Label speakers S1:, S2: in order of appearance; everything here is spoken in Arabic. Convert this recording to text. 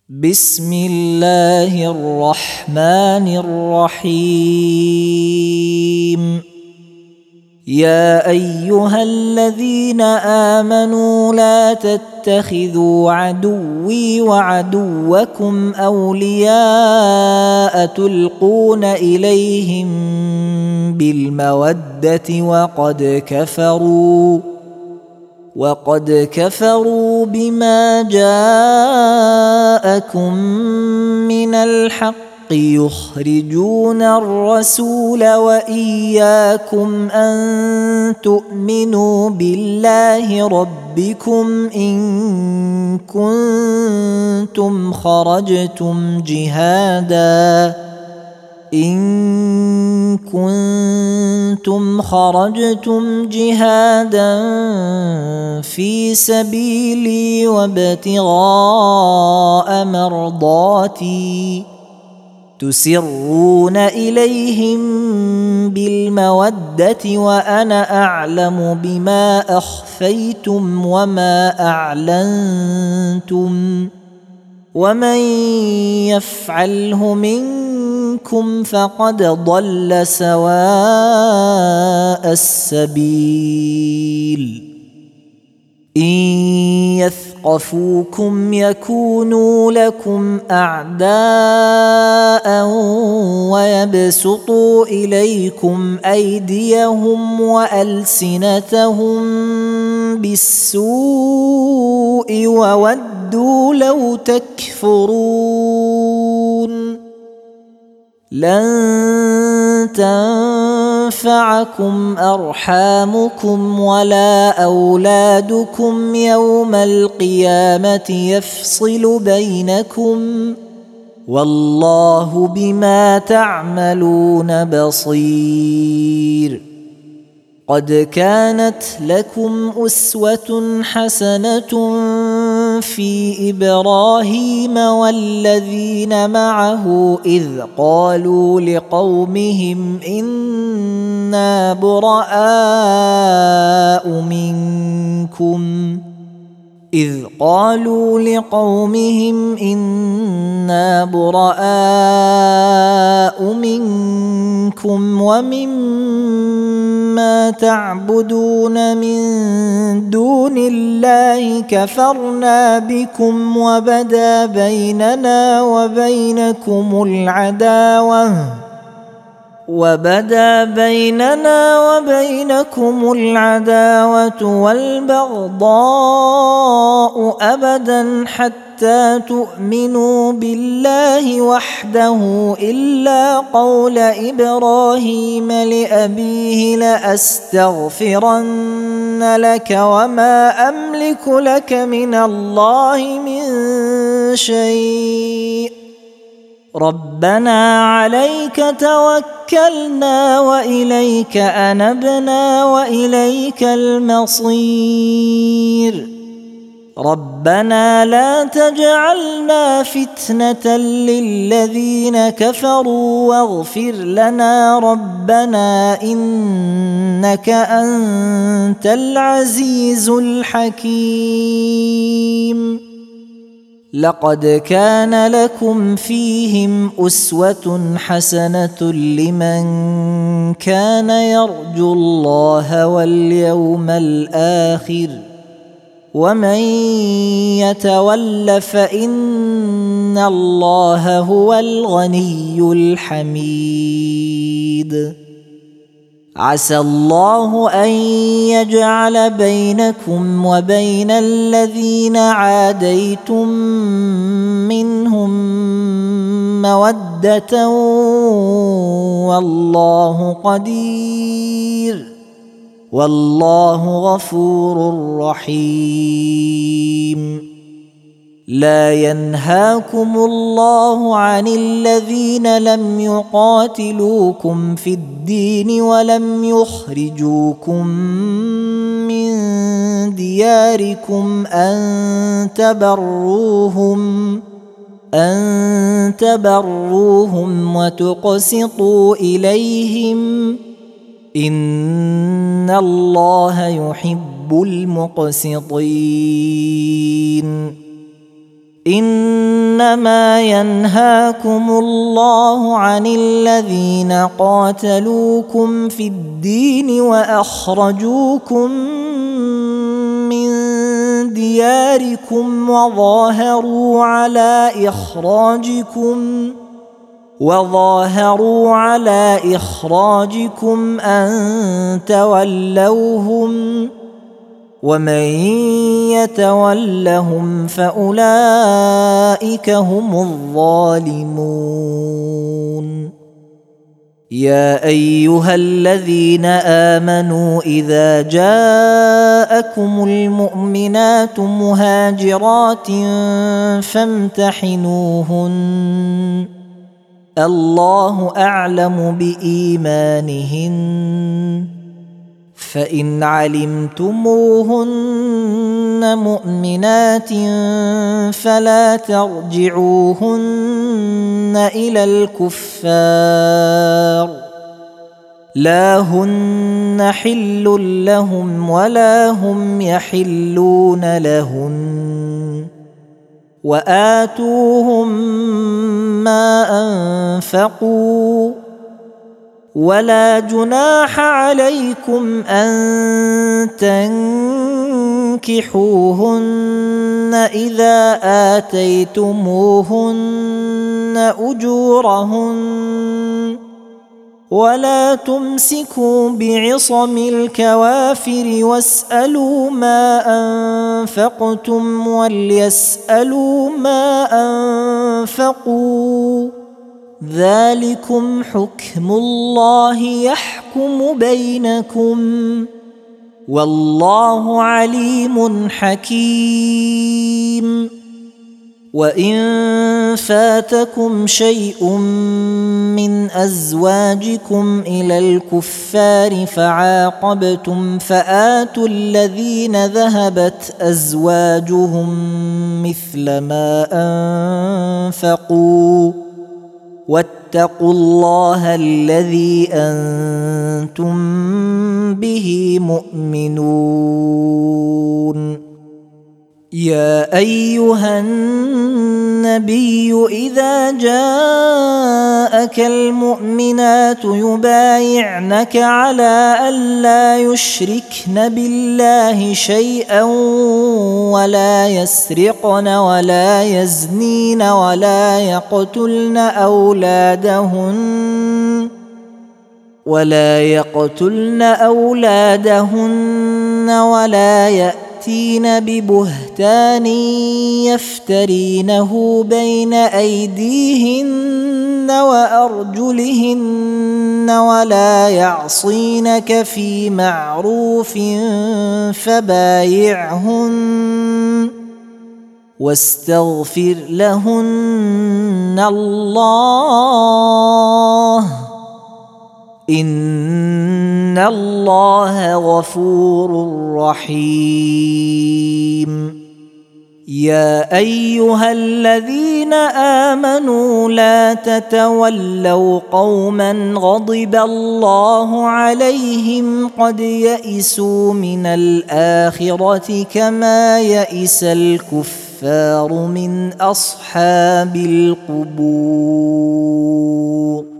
S1: بسم الله الرحمن الرحيم. يا أيها الذين آمنوا لا تتخذوا عدوي وعدوكم أولياء تلقون إليهم بالمودة وقد كفروا بما جاءكم من الحق يخرجون الرسول وإياكم أن تؤمنوا بالله ربكم إن كنتم خرجتم جهادا في سبيلي وابتغاء مرضاتي تسرون إليهم بالمودة وأنا أعلم بما أخفيتم وما أعلنتم ومن يفعله منكم فقد ضل سواء السبيل. إن يثقفوكم يكونوا لكم أعداء ويبسطوا إليكم أيديهم وألسنتهم بالسوء وودوا لو تكفرون. لن تنفعكم أرحامكم ولا أولادكم يوم القيامة يفصل بينكم والله بما تعملون بصير. قد كانت لكم أسوة حسنة في إبراهيم والذين معه إذ قالوا لقومهم إنا براء منكم ومما تعبدون من دون الله كفرنا بكم وبدا بيننا وبينكم العداوة والبغضاء أبدا حتى تؤمنوا بالله وحده إلا قول إبراهيم لأبيه لأستغفرن لك وما أملك لك من الله من شيء ربنا عليك توكلنا وإليك أنبنا وإليك المصير. ربنا لا تجعلنا فتنة للذين كفروا واغفر لنا ربنا إنك أنت العزيز الحكيم. لقد كان لكم فيهم أسوة حسنة لمن كان يرجو الله واليوم الآخر ومن يتول فإن الله هو الغني الحميد. عسى الله أن يجعل بينكم وبين الذين عاديتم منهم مودة والله قدير والله غفور رحيم. لا ينهاكم الله عن الذين لم يقاتلوكم في الدين ولم يخرجوكم من دياركم أن تبروهم وتقسطوا إليهم إن الله يحب المقسطين. إنما ينهاكم الله عن الذين قاتلوكم في الدين وأخرجوكم من دياركم وظاهروا على إخراجكم أن تولوهم ومن يتولهم فأولئك هم الظالمون يا أيها الذين آمنوا إذا جاءكم المؤمنات مهاجرات فامتحنوهن الله أعلم بإيمانهن فإن علمتموهن مؤمنات فلا ترجعوهن إلى الكفار لا هن حل لهم ولا هم يحلون لهن وآتوهم ما أنفقوا ولا جناح عليكم أن تنكحوهن إذا آتيتموهن أجورهن ولا تمسكوا بعصم الكوافر واسألوا ما أنفقتم وليسألوا ما أنفقوا ذلكم حكم الله يحكم بينكم والله عليم حكيم وإن فاتكم شيء من أزواجكم إلى الكفار فعاقبتم فآتوا الذين ذهبت أزواجهم مثل ما أنفقوا واتقوا الله الذي أنتم به مؤمنون يا أيها النبي إذا جاءك المؤمنات يبايعنك على ألا يشركن بالله شيئا ولا يسرقن ولا يزنين ولا يقتلن أولادهن ولا يأتين ببهتان يفترينه بين أيديهن وأرجلهن ولا يعصينك في معروف فبايعهن واستغفر لهن الله إن الله غفور رحيم يا أيها الذين آمنوا لا تتولوا قوما غضب الله عليهم قد يئسوا من الآخرة كما يئس الكفار من أصحاب القبور